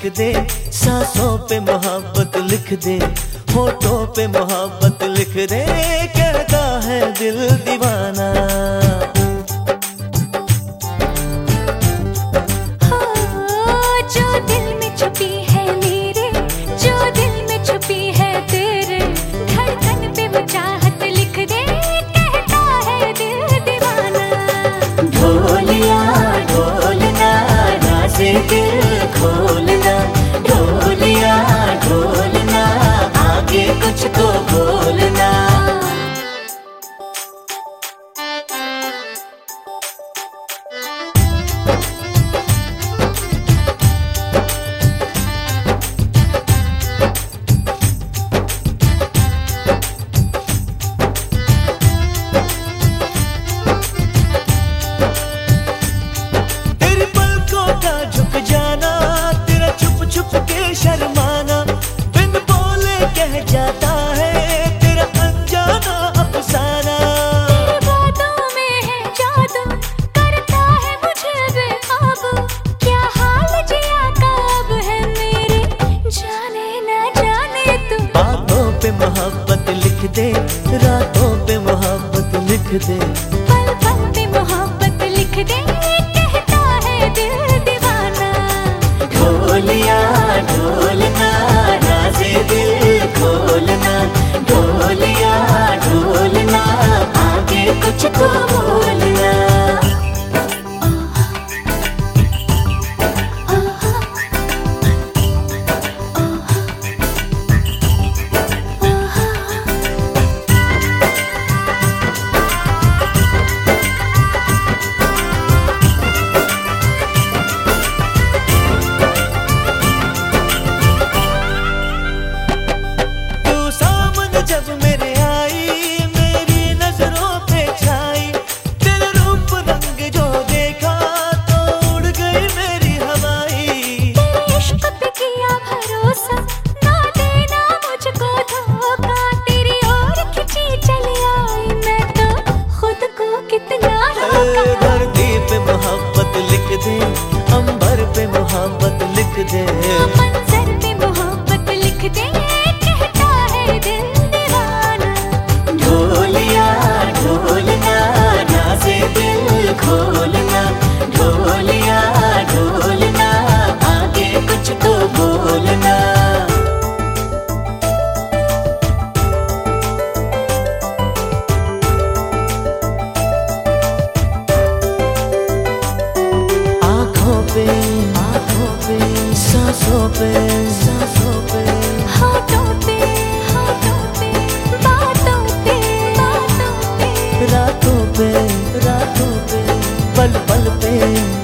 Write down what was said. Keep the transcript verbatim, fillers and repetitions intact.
लिख दे, सांसों पे मोहब्बत लिख दे, होठों पे मोहब्बत लिख दे, कहता है दिल दीवाना। जो दिल में छुपी है मेरे, जो दिल में छुपी है तेरे, धड़कन पे वो चाहत लिख दे, कहता है दिल दीवाना। ढोलिया ढोलना राज़े दिल खोलना, ढोलिया ढोलना आगे कुछ तो बोलना। शर्माना बिन बोले कह जाता है तेरा अनजाना अफसाना। तेरी बातों में है जादू, करता है मुझे बेकाबू, क्या हाल जिया का अब है मेरे, जाने ना जाने तू। बातों पे मोहब्बत लिख दे, रातों पे मोहब्बत लिख दे, पल पल पे मोहब्बत लिख दे, कहता है दिल दीवाना। ढोलिया ढोलना राज़े दिल खोलना, ढोलिया ढोलना आगे कुछ तो बोलना। जब मेरे आई मेरी नजरों पे छाई, तेरे रूप रंग जो देखा तो उड़ गई मेरी हवाई। तेरे इश्क पे किया भरोसा, ना देना मुझको धोखा, तेरी ओर खिंची चली आई मैं तो खुद को कितना रोका। धरती पे मोहब्बत लिख दे, अंबर पे मोहब्बत लिख दे, मंजर पे मोहब्बत लिख दे, कहता है दिल दीवाना। ढोलिया ढोलना राज़े दिल खोलना, ढोलिया ढोलना आगे कुछ तो बोलना। आँखों पे आँखों पे, सांसों पे सांसों पे, होठों पे होठों पे, बातों पे बातों पे, रातों पे रातों पे, पल पल पे